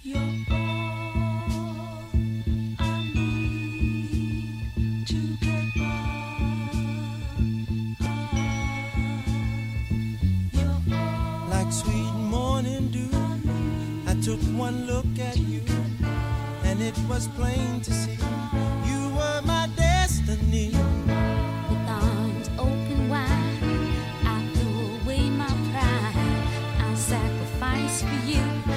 You're all I need to get by. You're all Like sweet morning dew, I took one look at you, and it was plain to see you were my destiny. With arms open wide, I threw away my pride. I sacrificed for you.